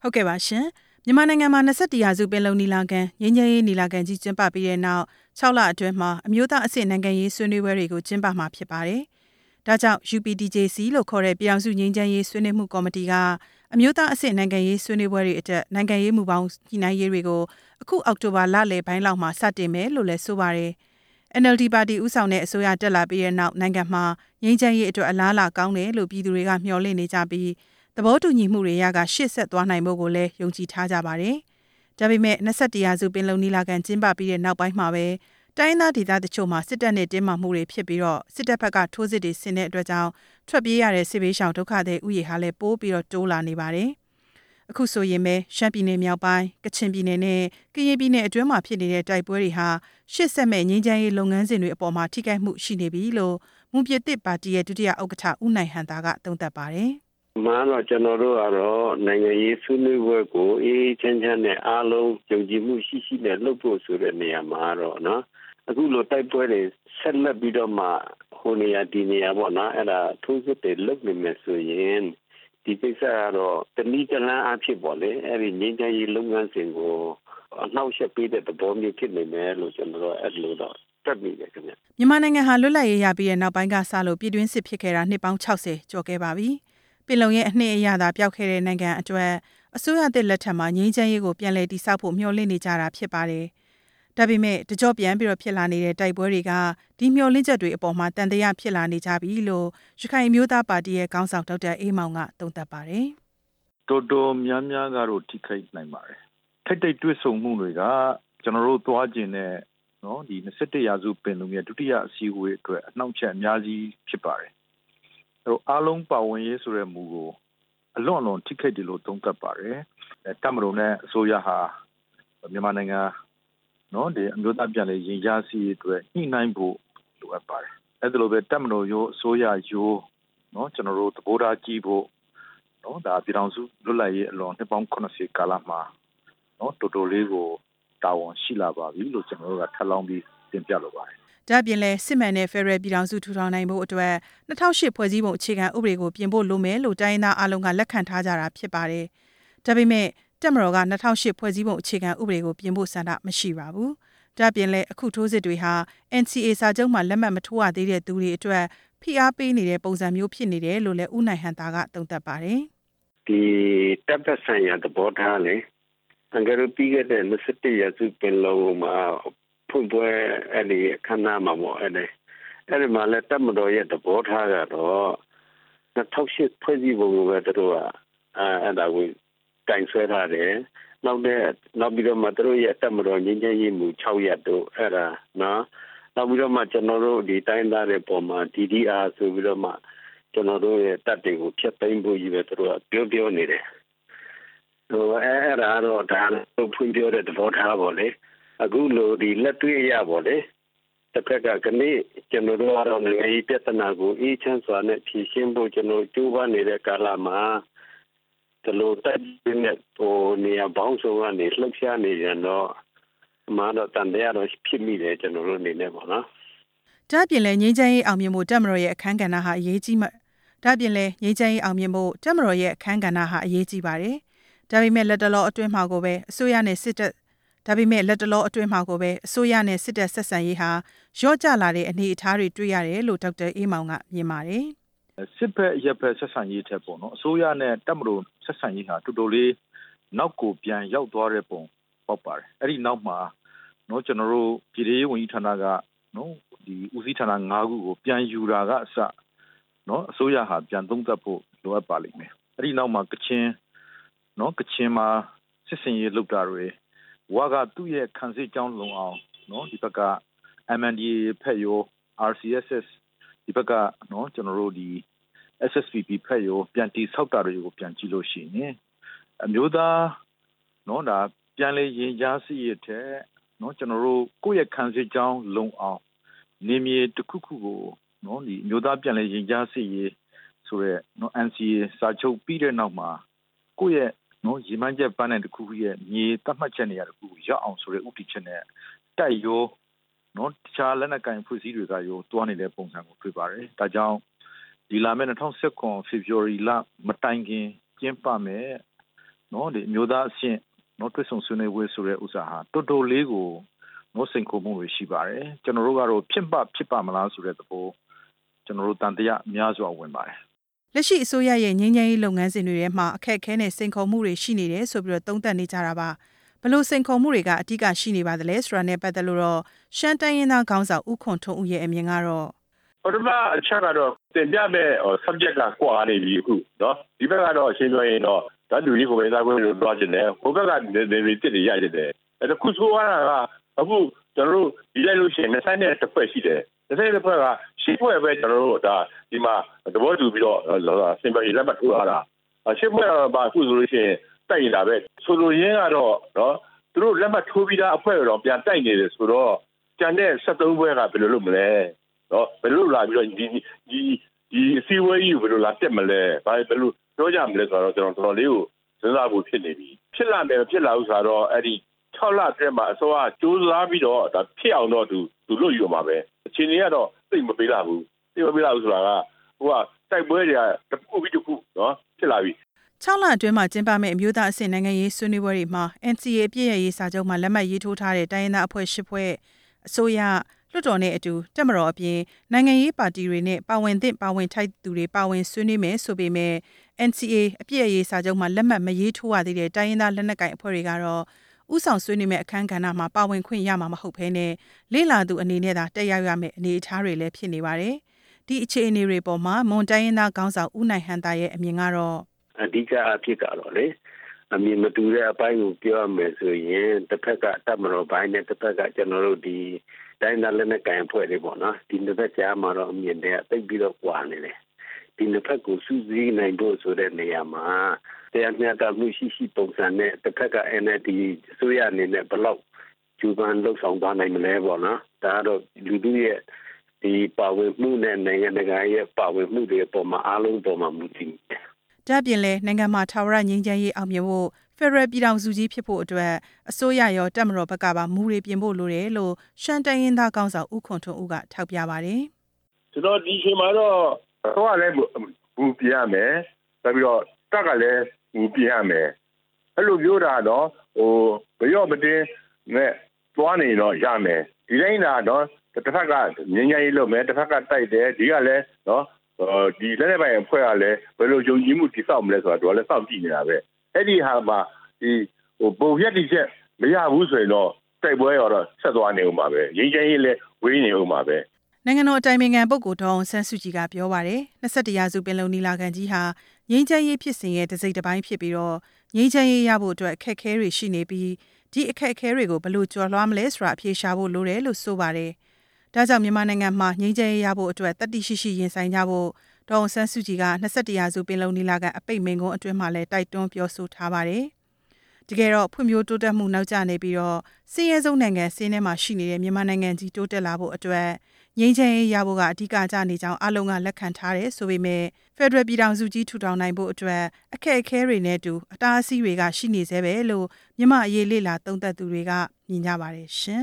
ဟုတ်ကဲ့ပါရှင်မြန်မာနိုင်ငံမှာ21ရာစုပင်လုံနီလာခံငြိမ်းချမ်းရေးနီလာခံကြီးကျင်းပပြီးတဲ့နောက်6လအတွင်းမှာအမျိုးသားအဆင့်နိုင်ငံရေးဆွေးနွေးပွဲတွေကိုကျင်းပမှာဖြစ်ပါတယ်။ဒါကြောင့် UPDJC လို့ခေါ်တဲ့ပြည်ထောင်စုငြိမ်းချမ်းရေးဆွေးနွေးမှုကော်မတီကအမျိုးသားအဆင့်နိုင်ငံရေးဆွေးနွေးပွဲတွေအတွက်နိုင်ငံရေးမူပေါင်းညှိနှိုင်းရေးတွေကိုအခုအောက်တိုဘာလလယ်ပိုင်းလောက်မှာစတင်မယ်လို့လည်းဆိုပါတယ်။ NLD ပါတီဦးဆောင်တဲ့အစိုးရတက်လာပြီးတဲ့နောက်နိုင်ငံမှာငြိမ်းချမ်းရေးအတွက်အလားအလာကောင်းတယ်လို့ပြည်သူတွေကမျှော်လင့်နေကြပြီးသဘောတူညီမှုတွေရကရှေ့ဆက်သွားနိုင်ဖို့ကိုလည်းယုံကြည်ထားကြပါတယ်။ဒါပေမဲ့21ရာစုပင်လုံနီလာခံကျင်းပပြီးတဲ့နောက်ပိုင်းမှာပဲတိုင်းသားဒေသတချို့မှာစစ်တပ်နဲ့တင်းမာမှုတွေဖြစ်ပြီးတော့စစ်တပ်ဘက်ကထိုးစစ်တွေဆင်တဲ့အတွက်ကြောင့်ထွက်ပြေးရတဲ့စစ်ဘေးရှောင်ဒုက္ခသည်ဥယျာဉ်ဟာလည်းပိုးပြီးတော့တိုးလာနေပါတယ်။အခုဆိုရင်ပဲရှမ်းပြည်နယ်မြောက်ပိုင်းကချင်ပြည်နယ်နဲ့ကရင်ပြည်နယ်အတွင်းမှာဖြစ်နေတဲ့တိုက်ပွဲတွေဟာရှေ့ဆက်မဲ့ငြိမ်းချမ်းရေးလုပ်ငန်းစဉ်တွေအပေါ်မှာထိခိုက်မှုရှိနေပြီလို့မွန်ပြည်သစ်ပါတီရဲ့ဒုတိယဥက္ကဋ္ဌဦးနိုင်ဟန်သာကသုံးသပ်ပါတယ်။မှန်တော့ကျွန်တော်တို့ကတော့နိုင်ငံရေးဆွေးနွေးပွဲကိုအေးချမ်းချမ်းနဲ့အားလုံးယုံကြည်မှုရှိရှိနဲ့လုပ်ဖို့ဆိုတဲ့နေရာမှာတော့နော်အခုလိုတိုက်ပွဲတွေဆက်လက်ပြီးတော့မှဟိုနေရာဒီနေရာပေါ့နော်အဲ့ဒါထိုးစစ်တွေလုပ်နေမယ်ဆိုရင်ဒီကိစ္စကတော့တနည်းတလမ်းအဖြစ်ပေါ့လေအဲ့ဒီငြိမ်းချမ်းရေးလုပ်ငန်းစဉ်ကိုအနှောက်အယှက်ပေးတဲ့သဘောမျိုးဖြစ်နေမယ်လို့ကျွန်တော်တို့အဲ့လိုတော့တက်မိတယ်ခင်ဗျမြန်မာနိုင်ငံဟာလွတ်လပ်ရေးရပြီးတဲ့နောက်ပိုင်းကစလို့ပြည်တွင်းစစ်ဖြစ်ခဲ့တာနှစ်ပေါင်း60ကျော်ခဲ့ပါပြီပင်လုံရဲ့အနှစ်အရသာပျောက်ခဲ့တဲ့နိုင်ငံအတွက်အစိုးရသစ်လက်ထက်မှာငြိမ်းချမ်းရေးကိုပြန်လည်တည်ဆောက်ဖို့မျှော်လင့်နေကြတာဖြစ်ပါတယ်။ဒါပေမဲ့တကြော့ပြန်ပြီးတော့ဖြစ်လာနေတဲ့တိုက်ပွဲတွေကဒီမျှော်လင့်ချက်တွေအပေါ်မှာတန်တရားဖြစ်လာနေကြပြီလို့ရခိုင်မျိုးသားပါတီရဲ့ခေါင်းဆောင်ဒေါက်တာအေးမောင်ကသုံးသပ်ပါတယ်။တော်တော်များများကတော့ထိခိုက်နိုင်ပါတယ်။ထိတ်တိတ်တွေ့ဆုံမှုတွေကကျွန်တော်တို့သွားကျင်တဲ့နော်ဒီ21ရာစုပင်လုံရဲ့ဒုတိယအစည်းအဝေးအတွက်အနှောင့်အယှက်အများကြီးဖြစ်ပါတယ်။အဲတော့အားလုံးပါဝင်ရေးဆိုတဲ့မူကိုအလွန်ထိခိုက်တယ်လို့သုံးသပ်ပါတယ်။တပ်မတော်နဲ့အစိုးရဟာမြန်မာနိုင်ငံနော်ဒီအမျိုးသားပြန်လည်ရင်ကြားစီအတွက်ညှိနှိုင်းဖို့လိုအပ်ပါတယ်။အဲဒါလိုပဲတပ်မတော်ရိုးအစိုးရရိုးနော်ကျွန်တော်တို့သဘောထားကြည့်ဖို့နော်ဒါပြည်ထောင်စုလွတ်လပ်ရေးအလွန်နှစ်ပေါင်း80ကာလမှာနော်တော်တော်လေးကိုတာဝန်ရှိလာပါပြီလို့ကျွန်တော်တို့ကထပ်လောင်းပြီးတင်ပြလိုပါတယ်။ဒါပြင်လဲစစ်မှန်တဲ့ဖက်ဒရယ်ပြည်ထောင်စုထူထောင်နိုင်ဖို့အတွက်2008ဖွဲ့စည်းပုံအခြေခံဥပဒေကိုပြင်ဖို့လိုမယ်လို့တိုင်းဒေသအလုံးကလက်ခံထားကြတာဖြစ်ပါတယ်။ဒါပေမဲ့တပ်မတော်က2008ဖွဲ့စည်းပုံအခြေခံဥပဒေကိုပြင်ဖို့ဆန္ဒမရှိပါဘူး။ဒါပြင်လဲအခုထိုးစစ်တွေဟာ NCA စာချုပ်မှာလက်မှတ်မထိုးရသေးတဲ့သူတွေအတွက်ဖိအားပေးနေတဲ့ပုံစံမျိုးဖြစ်နေတယ်လို့လည်းဦးနိုင်ဟန်သာကသုံးသပ်ပါတယ်။ဒီတပ်သက်ဆိုင်ရာသဘောထားလေအင်္ဂါပြီးခဲ့တဲ့21ရာစုပင်လုံမှာဖွင့်ပွဲအဲ့ဒီခဏမှာပေါ့အဲ့ဒီမှာလည်းတပ်မတော်ရဲ့သဘောထားကတော့2008ဖွဲ့စည်းပုံကိုပဲတို့ကအဲ့ဒါကိုကင်ဆယ်ထားတယ်နောက်ပြီးတော့မှတို့ရဲ့တပ်မတော်ငြိမ်းချမ်းရေးမူ6ရပ်တို့အဲ့ဒါနော်နောက်ပြီးတော့မှကျွန်တော်တို့ဒီတိုင်းသားတွေပေါ်မှာ DDR ဆိုပြီးတော့မှကျွန်တော်တို့ရဲ့တပ်တွေကိုဖျက်သိမ်းဖို့ကြီးပဲတို့ကပြောနေတယ်ဟိုအဲ့ဒါတော့ဒါလို့ဖွင့်ပြောတဲ့သဘောထားပေါ့လေအခုလိုဒီလက်တွေ့ရပေါ့လေတစ်ခါကနေ့ကျွန်တော်တို့ကတော့နိုင်ငံရေးပြဿနာကိုအေးချမ်းစွာနဲ့ဖြေရှင်းဖို့ကျွန်တော်ကြိုးပမ်းနေတဲ့ကာလမှာဒီလိုတက်နေတဲ့ဟိုနေရာပေါင်းစုံကနေလှုပ်ရှားနေကြတော့မှာတော့တန်တရားတော့ဖြစ်မိတယ်ကျွန်တော်တို့အနေနဲ့ပေါ့နော်။ဒါပြင်လဲငြိမ်းချမ်းရေးအောင်မြင်ဖို့တပ်မတော်ရဲ့အခမ်းကဏ္ဍဟာအရေးကြီးဒါပြင်လဲငြိမ်းချမ်းရေးအောင်မြင်ဖို့တပ်မတော်ရဲ့အခမ်းကဏ္ဍဟာအရေးကြီးပါတယ်။ဒါပေမဲ့လက်တလောအတွင်းမှာကိုပဲအစိုးရနဲ့စစ်တပ်ဆက်ဆံရေးဟာရော့ကျလာတဲ့အနေအထားတွေတွေ့ရတယ်လို့ဒေါက်တာအေးမောင်ကမြင်ပါတယ်။စစ်ဘက်ရပ်ဘက်ဆက်ဆံရေးထက်ပေါ့နော်အစိုးရနဲ့တပ်မတော်ဆက်ဆံရေးဟာတော်တော်လေးနောက်ကိုပြန်ရောက်သွားတဲ့ပုံပေါက်ပါတယ်။အဲ့ဒီနောက်မှာနော်ကျွန်တော်တို့ပြည်ထောင်စုဝန်ကြီးဌာနကနော်ဒီဦးစီးဌာန၅ခုကိုပြန်ယူတာကအစနော်အစိုးရဟာပြန်သုံးသပ်ဖို့လိုအပ်ပါလိမ့်မယ်။အဲ့ဒီနောက်မှာကချင်မှာစစ်စင်ရေးလုပ်တာတွေဝါကသူ့ရဲ့ခံစစ်ကြောင်းလုံအောင်နော်ဒီဘက်က MNDAA ဖက်ရော RCSS ဒီဘက်ကနော်ကျွန်တော်တို့ဒီ SSPP ဖက်ရောပြန်တီဆောက်တာတွေကိုပြန်ကြည့်လို့ရှိရင်အမျိုးသားနော်ဒါပြန်လေရင်ကြားစီရတဲ့နော်ကျွန်တော်တို့ကိုယ့်ရဲ့ခံစစ်ကြောင်းလုံအောင်နေမြေတစ်ခုခုကိုနော်ဒီအမျိုးသားပြန်လေရင်ကြားစီရဆိုရဲနော် NCA စာချုပ်ပြီးတဲ့နောက်မှာကိုယ့်ရဲ့နော်ရည်မှန်းချက်ပန်းတဲ့တစ်ခုခုရဲ့မြေသတ်မှတ်ချက်နေရာတစ်ခုရောက်အောင်ဆိုတဲ့ဥတီချက်နဲ့တိုက်ရောနော်တခြားလက်နက်ကင်ဖွဲ့စည်းတွေကရောတွားနေတဲ့ပုံစံကိုတွေ့ပါတယ်။ဒါကြောင့်ဒီလာမယ့်2019 February လမတိုင်ခင်ကျင်းပမယ်နော်ဒီမျိုးသားအဆင့်နော်တွေ့ဆုံဆွေးနွေးပွဲဆိုတဲ့ဥစ္စာဟာတော်တော်လေးကိုနော်စိန်ခေါ်မှုတွေရှိပါတယ်ကျွန်တော်တို့ကတော့ဖြစ်ပါမလားဆိုတဲ့သဘောကျွန်တော်တို့တန်တရားများစွာဝင်ပါတယ်လက်ရှိအစိုးရရဲ့ငြိမ်းချမ်းရေးလုပ်ငန်းစဉ်တွေထဲမှာအခက်အခဲနဲ့စိန်ခေါ်မှုတွေရှိနေတယ်ဆိုပြီးတော့သုံးသပ်နေကြတာပါဘလို့စိန်ခေါ်မှုတွေကအဓိကရှိနေပါသလဲဆိုတာနဲ့ပတ်သက်လို့တော့ရှမ်းတိုင်းရင်းသားခေါင်းဆောင်ဦးခွန်ထွန်းဦးရဲ့အမြင်ကတော့ပထမအချက်ကတော့တင်ပြမဲ့ subject ကကွာနေပြီအခုเนาะဒီဘက်ကတော့အရှင်းပြောရင်တော့ဓာတ်တူကြီးကိုပဲသားခွင့်လို့ပြောချင်တယ်ဟိုဘက်ကနေတစ်တွေရရတဲ့အဲ့ဒါခုဆိုရတာကအခုကျွန်တော်တို့ဒီလိုက်လို့ရှိရင်20နဲ့တစ်ဖွဲ့ရှိတယ်20တစ်ဖွဲ့ကရှင်းဖွဲ့ပဲကျွန်တော်တို့ဒါဒီမှာသဘောတူပြီးတော့စင်ပယ်လက်မှတ်ထိုးရတာရှင်းဖွဲ့ကအခုဆိုလို့ရှိရင်တိုက်ရတာပဲဆိုလိုရင်းကတော့เนาะသူတို့လက်မှတ်ထိုးပြီးသားအဖွဲ့တော့ပြန်တိုက်နေတယ်ဆိုတော့ကျန်တဲ့73ဖွဲ့ကဘယ်လိုလုပ်မလဲနော်ဘယ်လိုလာပြီးတော့ဒီအစည်းအဝေးကြီးဘယ်လိုလာတက်မလဲဘယ်လိုပြောကြမလဲဆိုတော့ကျွန်တော်တော်တော်လေးကိုစဉ်းစားဖို့ဖြစ်နေပြီဖြစ်လာမယ်ဖြစ်လာဥစားတော့အဲ့ဒီ6လအတွင်းမှာအစိုးရကြိုးစားပြီးတော့ဒါဖြစ်အောင်တော့သူလုပ်ယူမှာပဲအချိန်ကြီးကတော့သိမပေးလာဘူးဆိုတာကဟိုကတိုက်ပွဲတွေကတစ်ခုပြီးတစ်ခုနော်ဖြစ်လာပြီ 6လအတွင်းမှာကျင်းပမယ့်အမျိုးသားအဆင့်နိုင်ငံရေးဆွေးနွေးပွဲတွေမှာ NCA အပြည့်ရရေးစာချုပ်မှာလက်မှတ်ရေးထိုးထားတဲ့တိုင်းရင်းသားအဖွဲ့10ဖွဲ့အစိုးရလွှတ်တော်နဲ့အတူတက်မတော်အပြင်နိုင်ငံရေးပါတီတွေနဲ့ပါဝင်သင့်ပါဝင်ထိုက်သူတွေပါဝင်ဆွေးနွေးမယ်ဆိုပေမဲ့ NCA အပြည့်အရေးစာချုပ်မှာလက်မှတ်မရေးထိုးရသေးတဲ့တိုင်းရင်းသားလက်နက်ကိုင်အဖွဲ့တွေကတော့ဥဆောင်ဆွေးနွေးမဲ့အခမ်းကဏ္ဍမှာပါဝင်ခွင့်ရမှာမဟုတ်ဘဲနဲ့လေ့လာသူအနေနဲ့သာတက်ရောက်ရမယ့်အနေအထားတွေလည်းဖြစ်နေပါတယ်။ဒီအခြေအနေတွေပေါ်မှာမွန်တိုင်းရင်းသားခေါင်းဆောင်ဦးနိုင်ဟန်တာရဲ့အမြင်ကတော့အဓိကအဖြစ်ကတော့လေအမြင်မတူတဲ့အပိုင်းကိုပြောရမယ်ဆိုရင်တစ်ဖက်ကတပ်မတော်ပိုင်းနဲ့တစ်ဖက်ကကျွန်တော်တို့ဒီတိုင်းသားလက်နက်ကိုင်ဖွဲ့တွေပေါ့နော်ဒီတစ်ဖက်ကြားမှာတော့အမြင်တွေကတိတ်ပြီးတော့ကွာနေတယ်ဒီတစ်ဖက်ကိုစုစည်းနိုင်ဖို့ဆိုတဲ့နေရာမှာတရားမျှတမှုရှိပုံစံနဲ့တစ်ဖက်က NLD အစိုးရအနေနဲ့ဘယ်လောက်ကျူပန်လှုပ်ဆောင်သွားနိုင်မလဲပေါ့နော်ဒါကတော့လူတို့ရဲ့ဒီပါဝင်မှုနဲ့နိုင်ငံတကာရဲ့ပါဝင်မှုတွေအပေါ်မှာအားလုံးပေါ်မှာမူတည်တယ်ဒါပြင်လဲနိုင်ငံမှာထာဝရငြိမ်းချမ်းရေးအောင်မြင်ဖို့ဖက်ဒရယ်ပြည်ထောင်စုကြီးဖြစ်ဖို့အတွက်အစိုးရရောတပ်မတော်ဘက်ကပါမူတွေပြင်ဖို့လိုတယ်လို့ရှမ်းတိုင်းရင်းသားခေါင်းဆောင်ဦးခွန်ထွန်းဦးကထောက်ပြပါတယ်ကျွန်တော်ဒီချိန်မှာတော့တော့လည်းမူပြရမယ်ပြီးတော့တက်ကလည်းမူပြရမယ်အဲ့လိုပြောတာတော့ဘရော့မတင်းနဲ့သွားနေတော့ရမယ်ဒီတိုင်းတော့တစ်ဖက်ကငြိမ်းချမ်းရေးလုပ်မယ်တစ်ဖက်ကတိုက်တယ်ဒီကလည်းနော်ဒီလက်နက်ပိုင်အဖွဲ့ကလည်းဘယ်လိုယုံကြည်မှုတည်ဆောက်မလဲဆိုတာတော့လည်းစောင့်ကြည့်နေတာပဲအဲ့ဒီဟာမှာဒီပုံရက်တိချက်မရဘူးဆိုရင်တော့တိုက်ပွဲရောတော့ဆက်သွားနေဦးမှာပဲငြိမ်းချမ်းရေးလည်းဝေးနေဦးမှာပဲနိုင်ငံတော်အတိုင်ပင်ခံပုဂ္ဂိုလ်ဒေါ်အောင်ဆန်းစုကြည်ကပြောပါတယ်21ရာစုပင်လုံညီလာခံကြီးဟာငြိမ်းချမ်းရေးဖြစ်စဉ်ရဲ့တစ်စိတ်တစ်ပိုင်းဖြစ်ပြီးတော့ငြိမ်းချမ်းရေးရဖို့အတွက်အခက်အခဲတွေရှိနေပြီးဒီအခက်အခဲတွေကိုဘယ်လိုကျော်လွှားမလဲဆိုတာအဖြေရှာဖို့လိုတယ်လို့ဆိုပါတယ်ဒါကြောင့်မြန်မာနိုင်ငံမှာငြိမ်းချမ်းရေးရဖို့အတွက်တတိရှိရှိရင်ဆိုင်ကြဖို့ဒေါ်အောင်ဆန်းစုကြည်က21ရာစုပင်လုံညီလာခံအပိတ်မိန့်ခွန်းအတွင်းမှာလည်းတိုက်တွန်းပြောဆိုထားပါတယ်။တကယ်တော့ဖွံ့ဖြိုးတိုးတက်မှုနောက်ကျနေပြီးတော့ဆင်းရဲဆုံးနိုင်ငံဆင်းထဲမှာရှိနေတဲ့မြန်မာနိုင်ငံကြီးတိုးတက်လာဖို့အတွက်ငြိမ်းချမ်းရေးရဖို့ကအဓိကကျနေကြောင်းအလုံးကလက်ခံထားတယ်ဆိုပေမဲ့ဖက်ဒရယ်ပြည်ထောင်စုကြီးထူထောင်နိုင်ဖို့အတွက်အခက်အခဲတွေနဲ့အတူအတားအဆီးတွေကရှိနေသေးပဲလို့မြန်မာအရေးလေ့လာသုံးသပ်သူတွေကမြင်ကြပါတယ်ရှင်